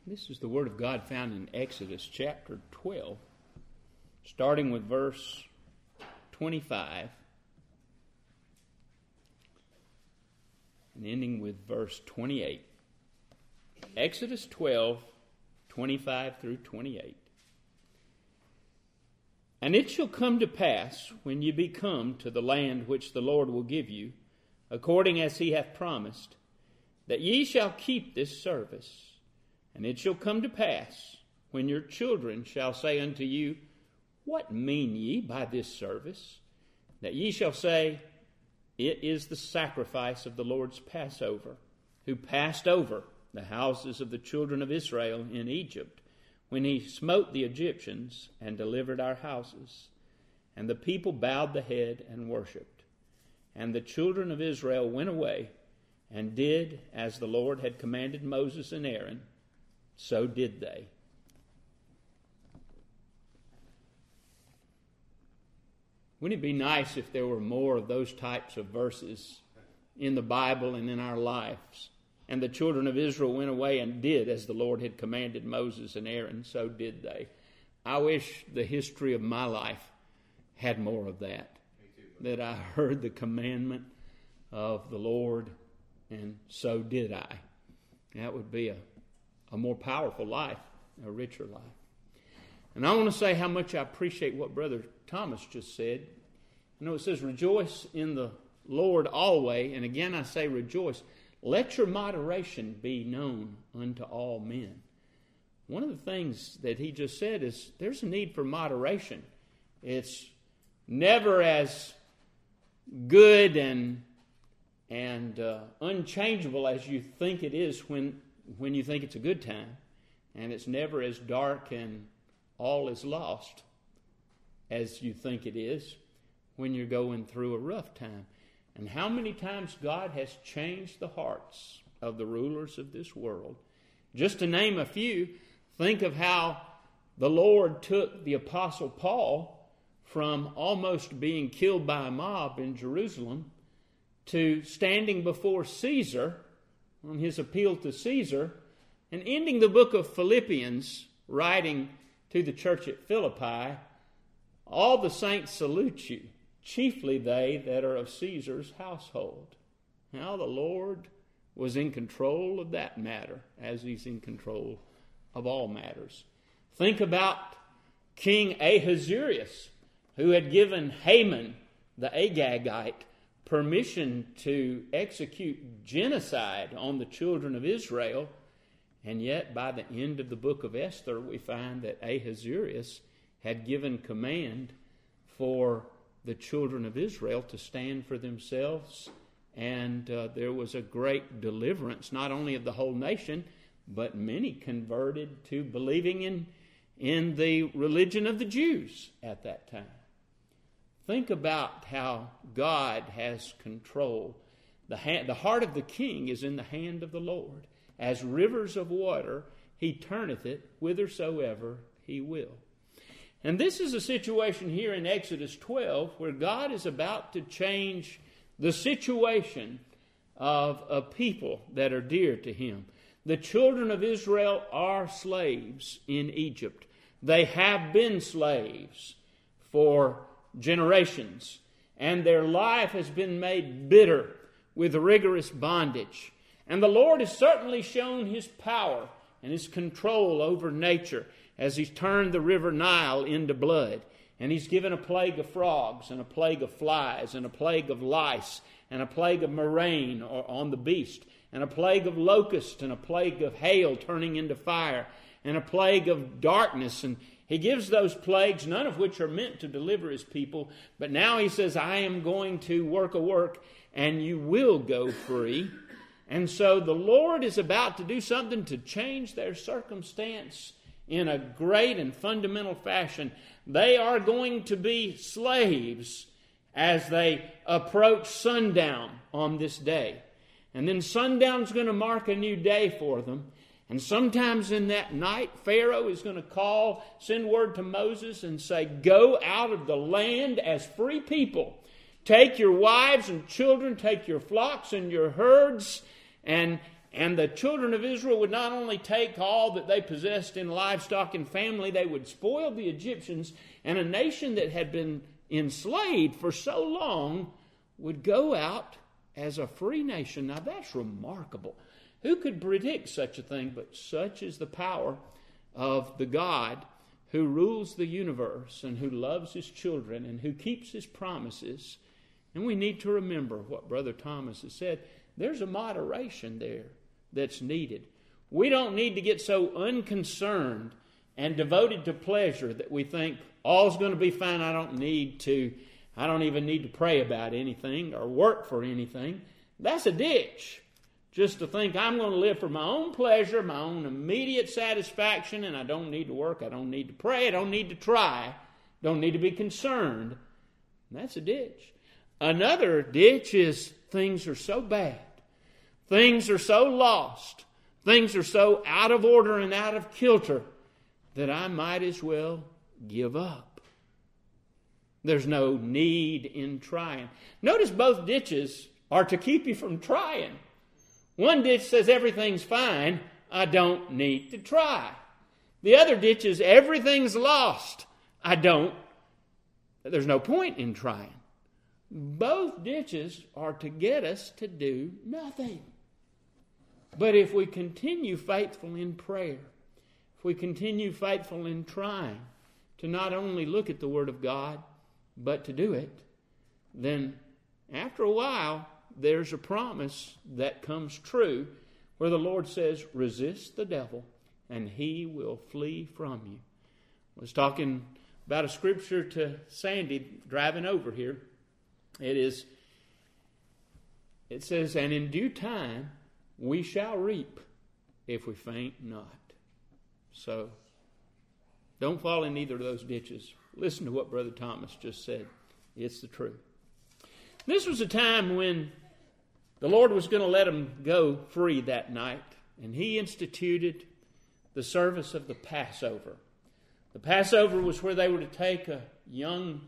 This is the Word of God found in Exodus chapter 12, starting with verse 25 and ending with verse 28. Exodus 12, 25 through 28. And it shall come to pass, when ye be come to the land which the Lord will give you, according as he hath promised, that ye shall keep this service. And it shall come to pass, when your children shall say unto you, What mean ye by this service? That ye shall say, It is the sacrifice of the Lord's Passover, who passed over the houses of the children of Israel in Egypt, when he smote the Egyptians and delivered our houses. And the people bowed the head and worshipped. And the children of Israel went away and did as the Lord had commanded Moses and Aaron. So did they. Wouldn't it be nice if there were more of those types of verses in the Bible and in our lives? And the children of Israel went away and did as the Lord had commanded Moses and Aaron. So did they. I wish the history of my life had more of that. That I heard the commandment of the Lord, and so did I. That would be a more powerful life, a richer life. And I want to say how much I appreciate what Brother Thomas just said. You know, it says, rejoice in the Lord always. And again I say rejoice. Let your moderation be known unto all men. One of the things that he just said is there's a need for moderation. It's never as good and unchangeable as you think it is when you think it's a good time. And it's never as dark and all is lost as you think it is when you're going through a rough time. And how many times God has changed the hearts of the rulers of this world. Just to name a few, think of how the Lord took the Apostle Paul from almost being killed by a mob in Jerusalem to standing before Caesar on his appeal to Caesar, and ending the book of Philippians, writing to the church at Philippi, all the saints salute you, chiefly they that are of Caesar's household. Now the Lord was in control of that matter, as he's in control of all matters. Think about King Ahasuerus, who had given Haman the Agagite permission to execute genocide on the children of Israel. And yet, by the end of the book of Esther, we find that Ahasuerus had given command for the children of Israel to stand for themselves. And there was a great deliverance, not only of the whole nation, but many converted to believing in the religion of the Jews at that time. Think about how God has control. The heart of the king is in the hand of the Lord. As rivers of water, he turneth it whithersoever he will. And this is a situation here in Exodus 12 where God is about to change the situation of a people that are dear to him. The children of Israel are slaves in Egypt. They have been slaves for generations, and their life has been made bitter with rigorous bondage. And the Lord has certainly shown his power and his control over nature as he's turned the river Nile into blood. And he's given a plague of frogs and a plague of flies and a plague of lice and a plague of murrain on the beast and a plague of locusts and a plague of hail turning into fire and a plague of darkness. And he gives those plagues, none of which are meant to deliver his people. But now he says, I am going to work a work and you will go free. And so the Lord is about to do something to change their circumstance in a great and fundamental fashion. They are going to be slaves as they approach sundown on this day. And then sundown's going to mark a new day for them. And sometimes in that night, Pharaoh is going to send word to Moses and say, go out of the land as free people. Take your wives and children, take your flocks and your herds, and And the children of Israel would not only take all that they possessed in livestock and family, they would spoil the Egyptians, and a nation that had been enslaved for so long would go out as a free nation. Now that's remarkable. Who could predict such a thing? But such is the power of the God who rules the universe and who loves his children and who keeps his promises. And we need to remember what Brother Thomas has said. There's a moderation there that's needed. We don't need to get so unconcerned and devoted to pleasure that we think all's going to be fine. I don't even need to pray about anything or work for anything. That's a ditch. Just to think I'm going to live for my own pleasure, my own immediate satisfaction, and I don't need to work, I don't need to pray, I don't need to try, don't need to be concerned. That's a ditch. Another ditch is things are so bad, things are so lost, things are so out of order and out of kilter that I might as well give up. There's no need in trying. Notice both ditches are to keep you from trying. One ditch says everything's fine, I don't need to try. The other ditch is everything's lost, there's no point in trying. Both ditches are to get us to do nothing. But if we continue faithful in prayer, if we continue faithful in trying to not only look at the Word of God, but to do it, then after a while, there's a promise that comes true where the Lord says, resist the devil and he will flee from you. I was talking about a scripture to Sandy driving over here. It says, and in due time we shall reap if we faint not. So don't fall in either of those ditches. Listen to what Brother Thomas just said. It's the truth. This was a time when the Lord was going to let them go free that night, and he instituted the service of the Passover. The Passover was where they were to take a young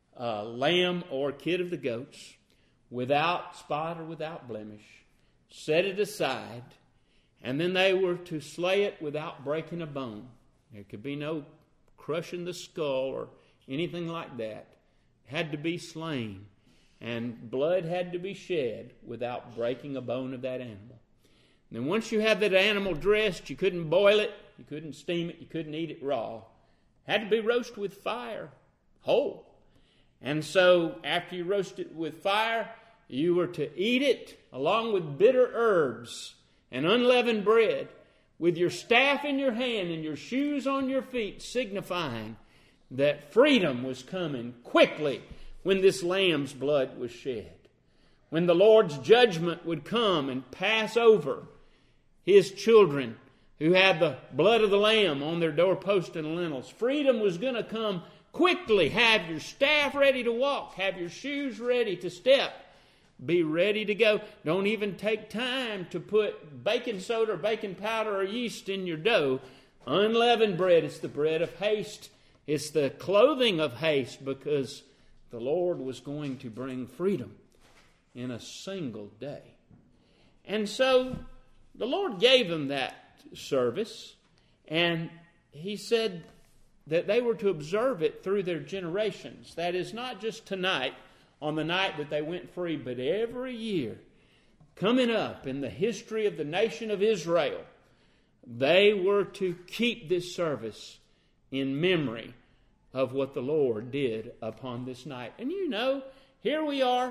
lamb or kid of the goats without spot or without blemish, set it aside, and then they were to slay it without breaking a bone. There could be no crushing the skull or anything like that. It had to be slain. And blood had to be shed without breaking a bone of that animal. And then once you had that animal dressed, you couldn't boil it, you couldn't steam it, you couldn't eat it raw. It had to be roasted with fire, whole. And so after you roast it with fire, you were to eat it along with bitter herbs and unleavened bread, with your staff in your hand and your shoes on your feet, signifying that freedom was coming quickly when this lamb's blood was shed. When the Lord's judgment would come and pass over his children who had the blood of the lamb on their doorpost and lintels. Freedom was going to come quickly. Have your staff ready to walk. Have your shoes ready to step. Be ready to go. Don't even take time to put baking soda or baking powder or yeast in your dough. Unleavened bread is the bread of haste. It's the clothing of haste, because the Lord was going to bring freedom in a single day. And so the Lord gave them that service, and he said that they were to observe it through their generations. That is, not just tonight, on the night that they went free, but every year coming up in the history of the nation of Israel, they were to keep this service in memory of what the Lord did upon this night. And you know, here we are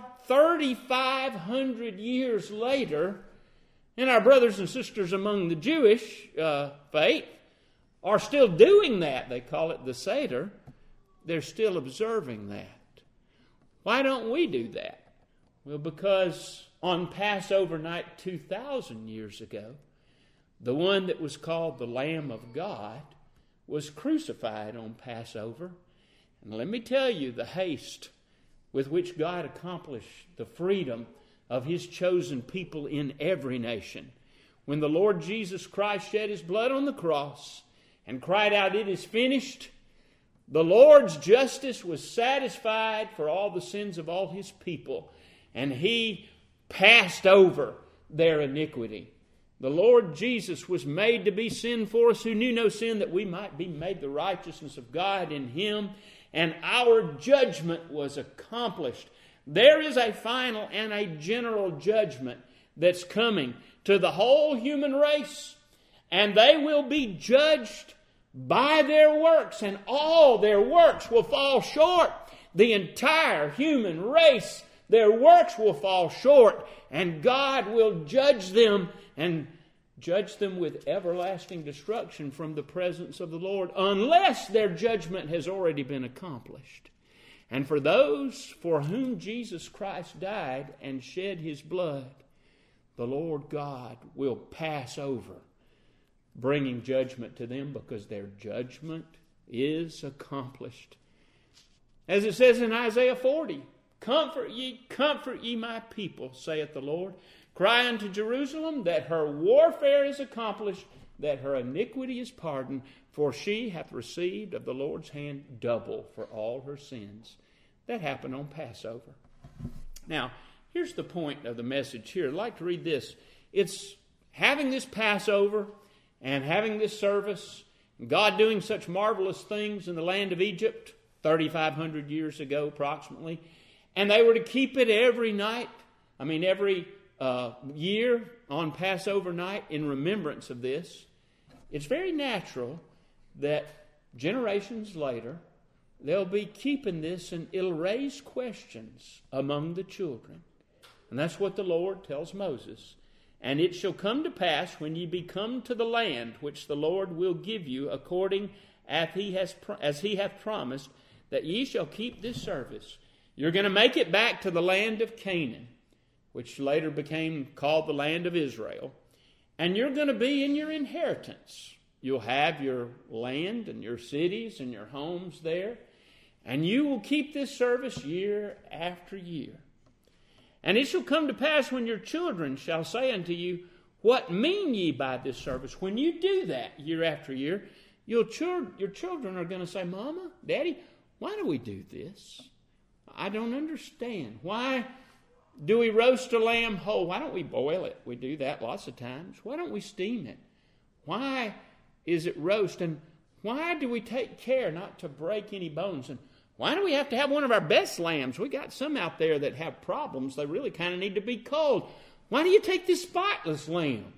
3,500 years later, and our brothers and sisters among the Jewish faith are still doing that. They call it the Seder. They're still observing that. Why don't we do that? Well, because on Passover night 2,000 years ago, the one that was called the Lamb of God was crucified on Passover. And let me tell you the haste with which God accomplished the freedom of his chosen people in every nation. When the Lord Jesus Christ shed his blood on the cross and cried out, "It is finished," the Lord's justice was satisfied for all the sins of all his people, and he passed over their iniquity. The Lord Jesus was made to be sin for us, who knew no sin, that we might be made the righteousness of God in Him. And our judgment was accomplished. There is a final and a general judgment that's coming to the whole human race. And they will be judged by their works, and all their works will fall short. The entire human race, their works will fall short, and God will judge them, and judge them with everlasting destruction from the presence of the Lord, unless their judgment has already been accomplished. And for those for whom Jesus Christ died and shed His blood, the Lord God will pass over, bringing judgment to them, because their judgment is accomplished. As it says in Isaiah 40, comfort ye my people, saith the Lord. Cry unto Jerusalem that her warfare is accomplished, that her iniquity is pardoned, for she hath received of the Lord's hand double for all her sins. That happened on Passover. Now, here's the point of the message here. I'd like to read this. It's having this Passover and having this service, God doing such marvelous things in the land of Egypt 3,500 years ago approximately, and they were to keep it every year on Passover night in remembrance of this. It's very natural that generations later they'll be keeping this, and it'll raise questions among the children. And that's what the Lord tells Moses. And it shall come to pass, when ye be come to the land which the Lord will give you, according as he hath promised, that ye shall keep this service. You're going to make it back to the land of Canaan, which later became called the land of Israel. And you're going to be in your inheritance. You'll have your land and your cities and your homes there. And you will keep this service year after year. And it shall come to pass, when your children shall say unto you, what mean ye by this service? When you do that year after year, your children are going to say, Mama, Daddy, why do we do this? I don't understand. Why do we roast a lamb whole? Why don't we boil it? We do that lots of times. Why don't we steam it? Why is it roast? And why do we take care not to break any bones? And why do we have to have one of our best lambs? We got some out there that have problems. They really kind of need to be culled. Why do you take this spotless lamb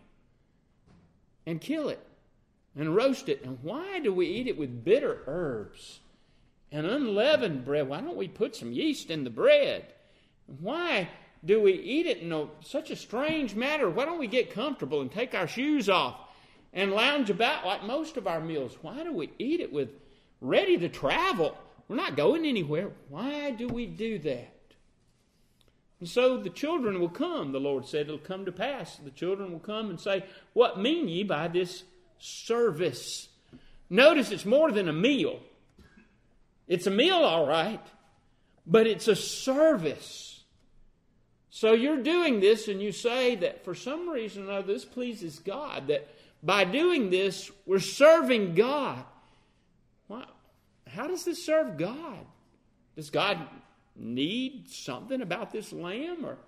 and kill it and roast it? And why do we eat it with bitter herbs and unleavened bread? Why don't we put some yeast in the bread? Why do we eat it in such a strange manner? Why don't we get comfortable and take our shoes off and lounge about like most of our meals? Why do we eat it with ready to travel? We're not going anywhere. Why do we do that? And so the children will come. The Lord said it'll come to pass. The children will come and say, what mean ye by this service? Notice it's more than a meal. It's a meal, all right, but it's a service. So you're doing this, and you say that for some reason or another, this pleases God, that by doing this, we're serving God. Why? How does this serve God? Does God need something about this lamb? Or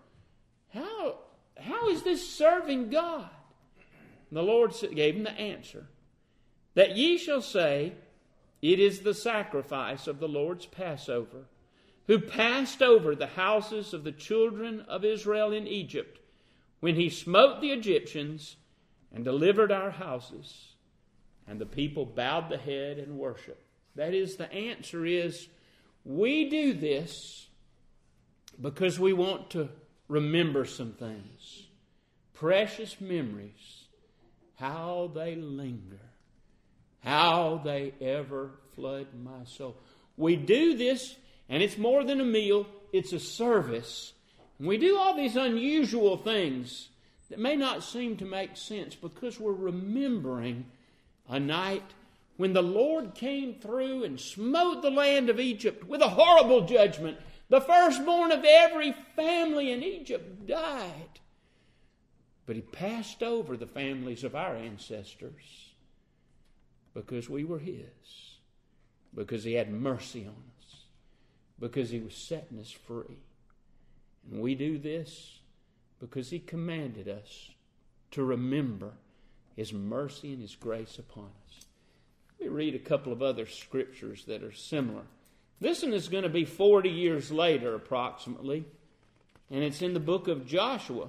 how is this serving God? And the Lord gave him the answer. That ye shall say, it is the sacrifice of the Lord's Passover, who passed over the houses of the children of Israel in Egypt, when he smote the Egyptians and delivered our houses. And the people bowed the head and worshiped. That is, the answer is, we do this because we want to remember some things. Precious memories, how they linger, how they ever flood my soul. We do this, and it's more than a meal, it's a service. And we do all these unusual things that may not seem to make sense because we're remembering a night when the Lord came through and smote the land of Egypt with a horrible judgment. The firstborn of every family in Egypt died. But he passed over the families of our ancestors because we were his, because he had mercy on us, because he was setting us free. And we do this because he commanded us to remember His mercy and His grace upon us. Let me read a couple of other scriptures that are similar. This one is going to be 40 years later approximately, and it's in the book of Joshua.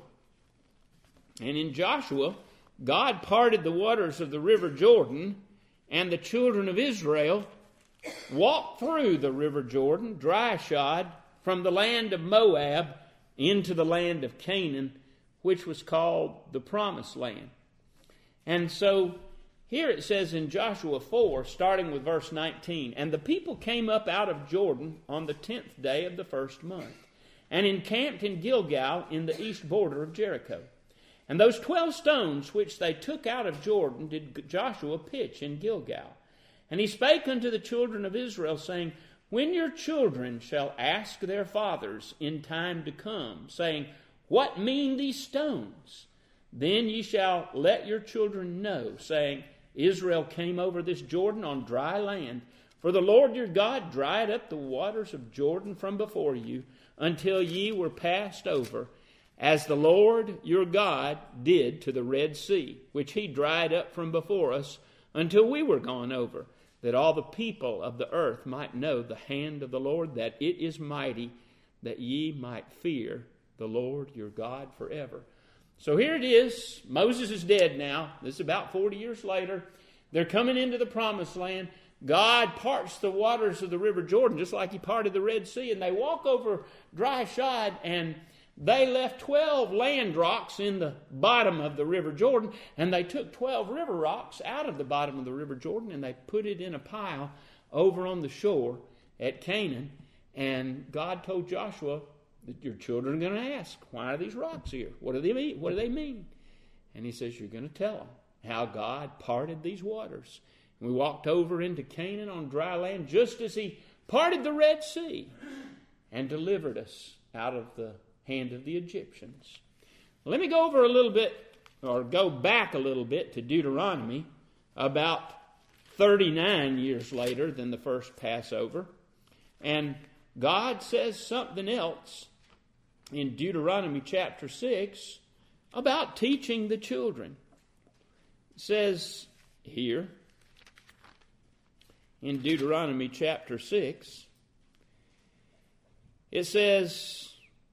And in Joshua, God parted the waters of the river Jordan, and the children of Israel walked through the river Jordan, dry-shod, from the land of Moab into the land of Canaan, which was called the Promised Land. And so here it says in Joshua 4, starting with verse 19, "And the people came up out of Jordan on the 10th day of the first month, and encamped in Gilgal in the east border of Jericho. And those 12 stones which they took out of Jordan did Joshua pitch in Gilgal. And he spake unto the children of Israel, saying, When your children shall ask their fathers in time to come, saying, What mean these stones? Then ye shall let your children know, saying, Israel came over this Jordan on dry land. For the Lord your God dried up the waters of Jordan from before you, until ye were passed over, as the Lord your God did to the Red Sea, which He dried up from before us, until we were gone over, that all the people of the earth might know the hand of the Lord, that it is mighty, that ye might fear the Lord your God forever." So here it is. Moses is dead now. This is about 40 years later. They're coming into the Promised Land. God parts the waters of the river Jordan, just like He parted the Red Sea, and they walk over dry shod, and they left 12 land rocks in the bottom of the river Jordan, and they took 12 river rocks out of the bottom of the river Jordan, and they put it in a pile over on the shore at Canaan. And God told Joshua that your children are going to ask, why are these rocks here? What do they mean? What do they mean? And He says, you're going to tell them how God parted these waters. And we walked over into Canaan on dry land, just as He parted the Red Sea and delivered us out of the hand of the Egyptians. Let me go over a little bit, or go back a little bit to Deuteronomy, about 39 years later than the first Passover. And God says something else in Deuteronomy chapter 6 about teaching the children. It says here in Deuteronomy chapter 6, it says,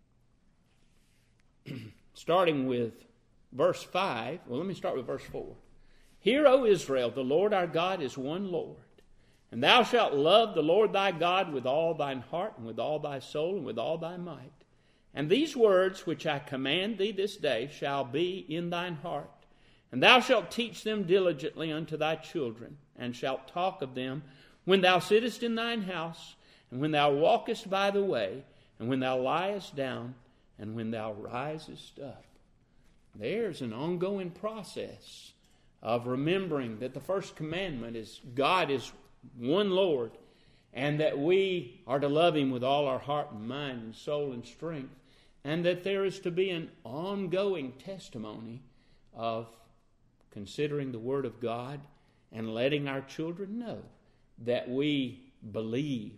starting with verse 5, well, let me start with verse 4. Hear, O Israel, the Lord our God is one Lord. And thou shalt love the Lord thy God with all thine heart, and with all thy soul, and with all thy might. And these words which I command thee this day shall be in thine heart. And thou shalt teach them diligently unto thy children, and shalt talk of them when thou sittest in thine house, and when thou walkest by the way, and when thou liest down, and when thou risest up. There's an ongoing process of remembering that the first commandment is God is one Lord, and that we are to love Him with all our heart and mind and soul and strength, and that there is to be an ongoing testimony of considering the Word of God and letting our children know that we believe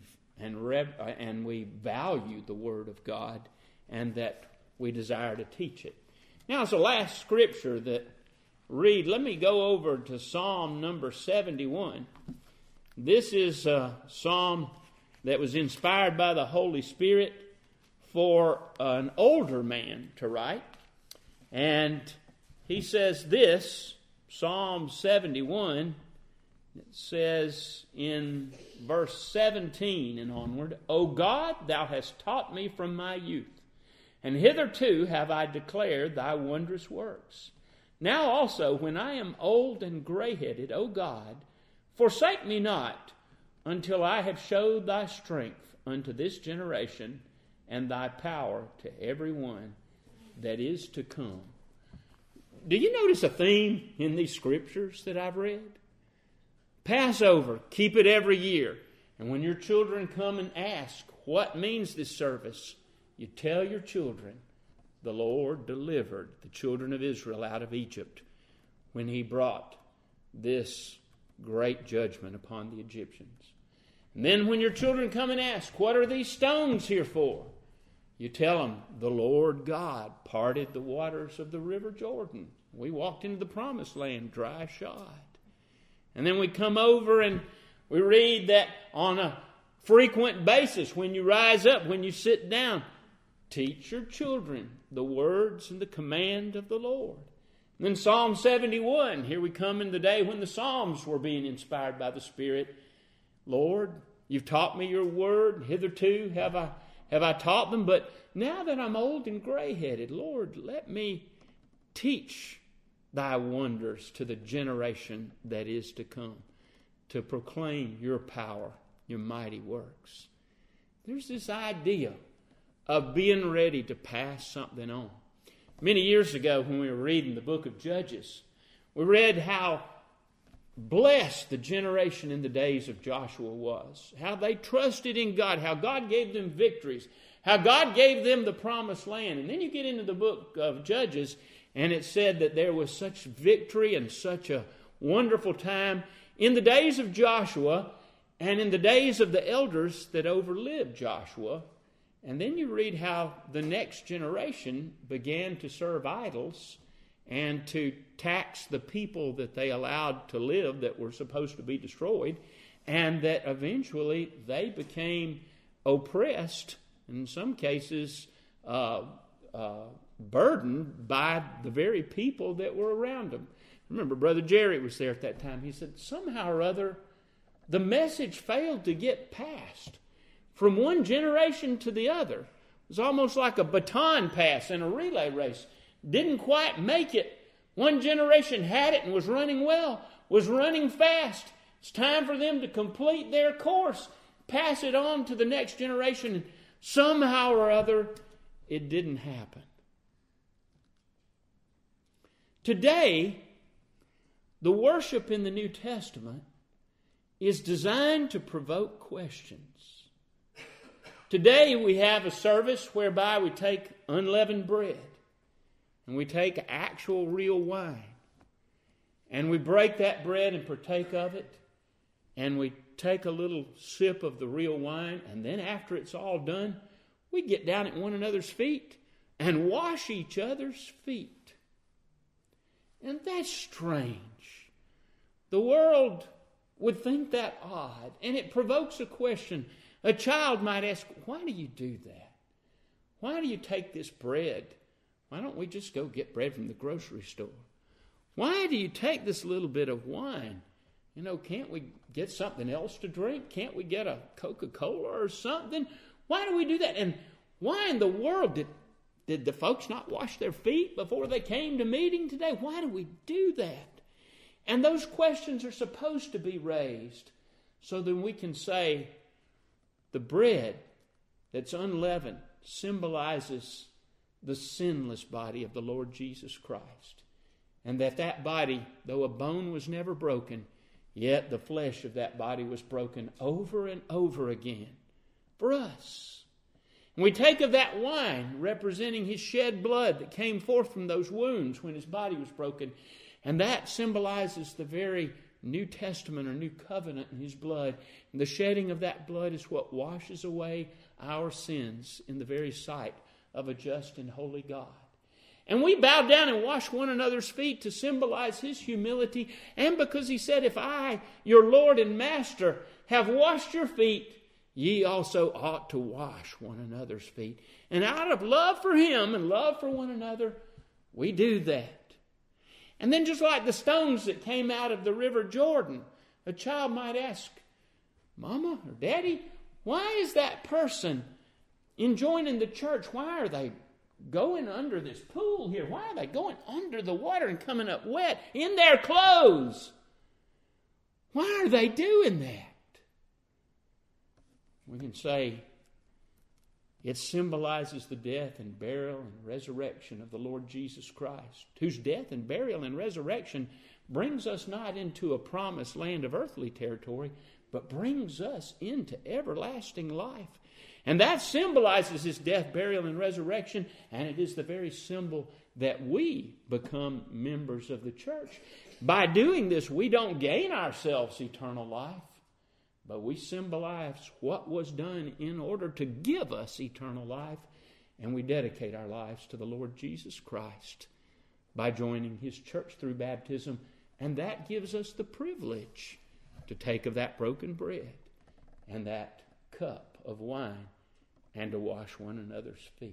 and we value the Word of God, and that we desire to teach it. Now, as the last scripture that read, let me go over to Psalm number 71. This is a psalm that was inspired by the Holy Spirit for an older man to write. And he says this, Psalm 71, it says in verse 17 and onward, O God, thou hast taught me from my youth, and hitherto have I declared thy wondrous works. Now also, when I am old and gray-headed, O God, forsake me not until I have showed thy strength unto this generation, and thy power to every one that is to come. Do you notice a theme in these scriptures that I've read? Passover, keep it every year. And when your children come and ask, what means this service? You tell your children, the Lord delivered the children of Israel out of Egypt when He brought this great judgment upon the Egyptians. And then when your children come and ask, what are these stones here for? You tell them, the Lord God parted the waters of the river Jordan We walked into the promised land dry shod. And then we come over and we read that on a frequent basis, when you rise up, when you sit down, teach your children the words and the command of the Lord. And then Psalm 71, here we come in the day when the Psalms were being inspired by the Spirit. Lord, you've taught me your word. Hitherto have I taught them, but now that I'm old and gray-headed, Lord, let me teach thy wonders to the generation that is to come, to proclaim your power, your mighty works. There's this idea of being ready to pass something on. Many years ago, when we were reading the book of Judges, we read how blessed the generation in the days of Joshua was, how they trusted in God, how God gave them victories, how God gave them the promised land. And then you get into the book of Judges, and it said that there was such victory and such a wonderful time in the days of Joshua and in the days of the elders that overlived Joshua. And then you read how the next generation began to serve idols and to tax the people that they allowed to live that were supposed to be destroyed, and that eventually they became oppressed, in some cases burdened by the very people that were around them. Remember, Brother Jerry was there at that time. He said, somehow or other, the message failed to get passed from one generation to the other. It was almost like a baton pass in a relay race. Didn't quite make it. One generation had it and was running well, was running fast. It's time for them to complete their course, pass it on to the next generation. And somehow or other, it didn't happen. Today, the worship in the New Testament is designed to provoke questions. Today we have a service whereby we take unleavened bread and we take actual real wine and we break that bread and partake of it, and we take a little sip of the real wine, and then after it's all done, we get down at one another's feet and wash each other's feet. And that's strange. The world would think that odd, and it provokes a question. A child might ask, why do you do that? Why do you take this bread? Why don't we just go get bread from the grocery store? Why do you take this little bit of wine? Can't we get something else to drink? Can't we get a Coca-Cola or something? Why do we do that? And why in the world did the folks not wash their feet before they came to meeting today? Why do we do that? And those questions are supposed to be raised so that we can say, the bread that's unleavened symbolizes the sinless body of the Lord Jesus Christ. And that body, though a bone was never broken, yet the flesh of that body was broken over and over again for us. And we take of that wine representing his shed blood that came forth from those wounds when his body was broken. And that symbolizes the very New Testament or New Covenant in his blood. And the shedding of that blood is what washes away our sins in the very sight of a just and holy God. And we bow down and wash one another's feet to symbolize his humility. And because he said, if I, your Lord and Master, have washed your feet, ye also ought to wash one another's feet. And out of love for him and love for one another, we do that. And then just like the stones that came out of the river Jordan, a child might ask, Mama or Daddy, why is that person joining the church? Why are they going under this pool here? Why are they going under the water and coming up wet in their clothes? Why are they doing that? We can say it symbolizes the death and burial and resurrection of the Lord Jesus Christ, whose death and burial and resurrection brings us not into a promised land of earthly territory, but brings us into everlasting life. And that symbolizes his death, burial, and resurrection, and it is the very symbol that we become members of the church. By doing this, we don't gain ourselves eternal life, but we symbolize what was done in order to give us eternal life, and we dedicate our lives to the Lord Jesus Christ. by joining His church through baptism. And that gives us the privilege to take of that broken bread and that cup of wine and to wash one another's feet.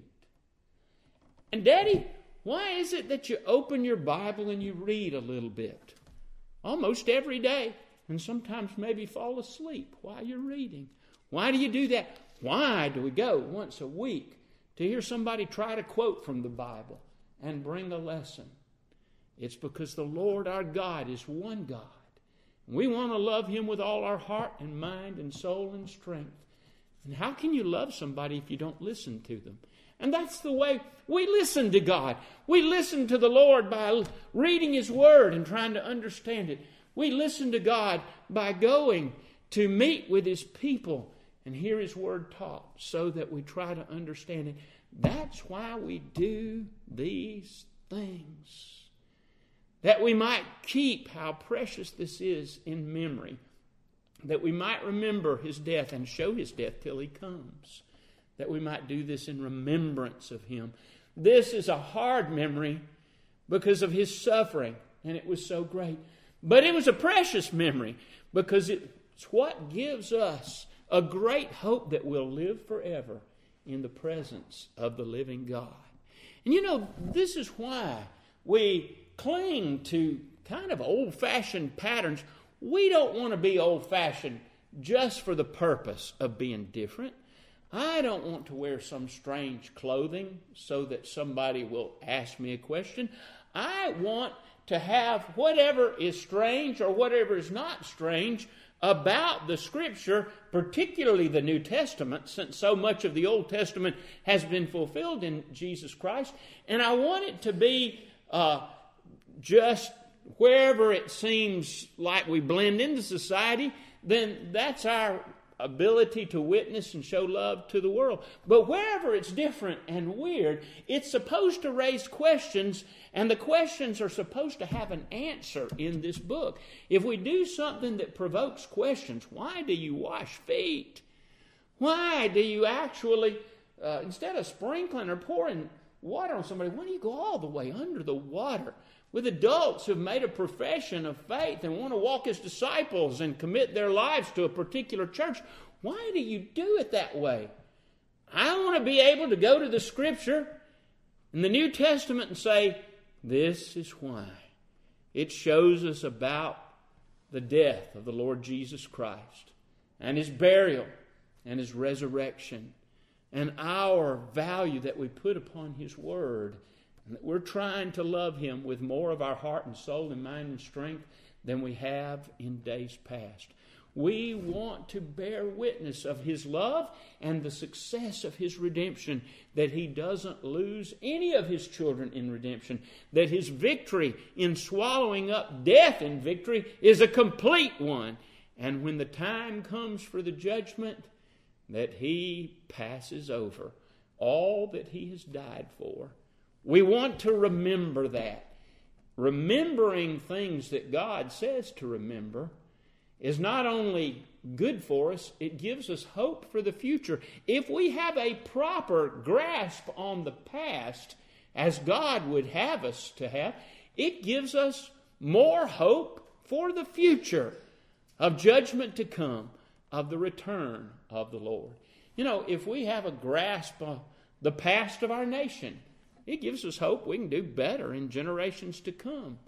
And Daddy, why is it that you open your Bible and you read a little bit? Almost every day. And sometimes maybe fall asleep while you're reading. Why do you do that? Why do we go once a week to hear somebody try to quote from the Bible and bring a lesson? It's because the Lord our God is one God. We want to love Him with all our heart and mind and soul and strength. And how can you love somebody if you don't listen to them? And that's the way we listen to God. We listen to the Lord by reading His Word and trying to understand it. We listen to God by going to meet with His people and hear His Word taught so that we try to understand it. That's why we do these things. That we might keep how precious this is in memory. That we might remember His death and show His death till He comes. That we might do this in remembrance of Him. This is a hard memory because of His suffering, and it was so great. But it was a precious memory because it's what gives us a great hope that we'll live forever in the presence of the living God. And you know, this is why we cling to kind of old-fashioned patterns. We don't want to be old-fashioned just for the purpose of being different. I don't want to wear some strange clothing so that somebody will ask me a question. I want to have whatever is strange or whatever is not strange about the Scripture, particularly the New Testament, since so much of the Old Testament has been fulfilled in Jesus Christ. And I want it to be just wherever it seems like we blend into society, then that's our ability to witness and show love to the world. But wherever it's different and weird, it's supposed to raise questions, and the questions are supposed to have an answer in this book. If we do something that provokes questions, why do you wash feet? Why do you actually, instead of sprinkling or pouring water on somebody, why do you go all the way under the water? With adults who've made a profession of faith and want to walk as disciples and commit their lives to a particular church, why do you do it that way? I want to be able to go to the Scripture in the New Testament and say, this is why. It shows us about the death of the Lord Jesus Christ and His burial and His resurrection and our value that we put upon His Word. And that we're trying to love Him with more of our heart and soul and mind and strength than we have in days past. We want to bear witness of His love and the success of His redemption, that He doesn't lose any of His children in redemption, that His victory in swallowing up death in victory is a complete one. And when the time comes for the judgment, that He passes over all that He has died for. We want to remember that. Remembering things that God says to remember is not only good for us, it gives us hope for the future. If we have a proper grasp on the past, as God would have us to have, it gives us more hope for the future of judgment to come, of the return of the Lord. You know, if we have a grasp of the past of our nation, it gives us hope we can do better in generations to come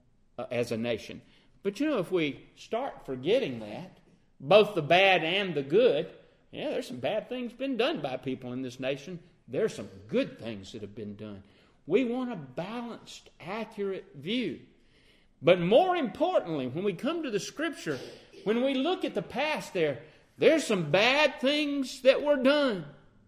as a nation. But you know, if we start forgetting that, both the bad and the good, there's some bad things been done by people in this nation. There's some good things that have been done. We want a balanced, accurate view. But more importantly, when we come to the Scripture, when we look at the past there's some bad things that were done.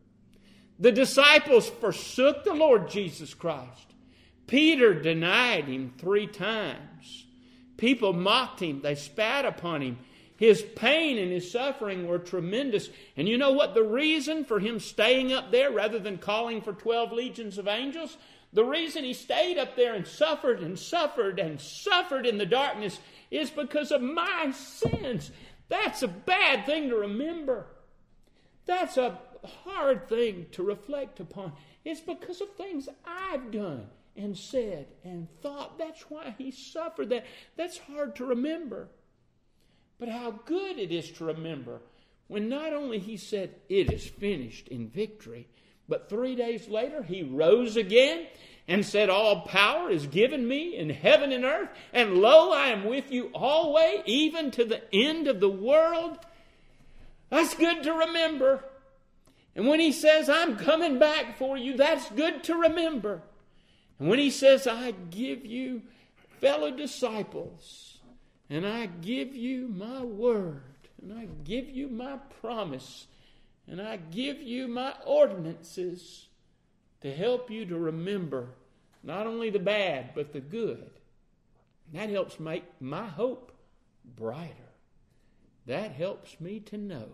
The disciples forsook the Lord Jesus Christ. Peter denied Him 3 times. People mocked Him. They spat upon Him. His pain and His suffering were tremendous. And you know what the reason for Him staying up there rather than calling for 12 legions of angels? The reason He stayed up there and suffered and suffered and suffered in the darkness is because of my sins. That's a bad thing to remember. That's a hard thing to reflect upon. It's because of things I've done and said and thought. That's why he suffered that. That's hard to remember. But how good it is to remember when not only he said, "It is finished," in victory, but 3 days later he rose again and said, "All power is given me in heaven and earth, and lo, I am with you always, even to the end of the world." That's good to remember. And when he says, "I'm coming back for you," that's good to remember. And when he says, "I give you fellow disciples, and I give you my word, and I give you my promise, and I give you my ordinances to help you to remember not only the bad, but the good," that helps make my hope brighter. That helps me to know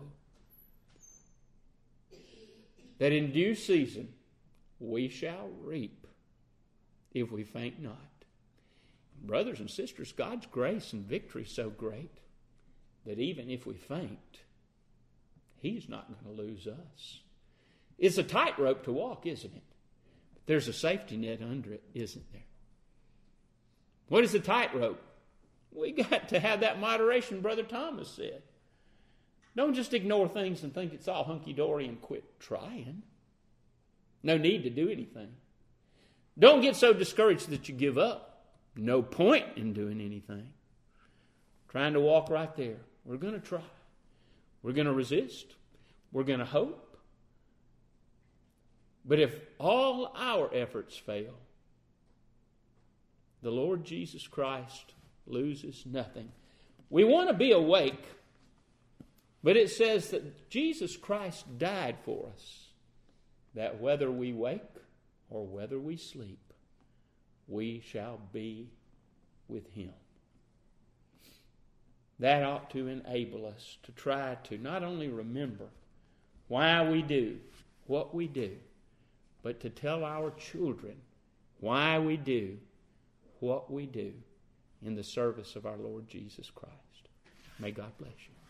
that in due season we shall reap if we faint not. Brothers and sisters, God's grace and victory is so great that even if we faint, He's not going to lose us. It's a tightrope to walk, isn't it? There's a safety net under it, isn't there? What is a tightrope? We got to have that moderation Brother Thomas said. Don't just ignore things and think it's all hunky-dory and quit trying. No need to do anything. Don't get so discouraged that you give up. No point in doing anything. Trying to walk right there. We're going to try. We're going to resist. We're going to hope. But if all our efforts fail, the Lord Jesus Christ loses nothing. We want to be awake, but it says that Jesus Christ died for us, that whether we wake or whether we sleep, we shall be with Him. That ought to enable us to try to not only remember why we do what we do, but to tell our children why we do what we do in the service of our Lord Jesus Christ. May God bless you.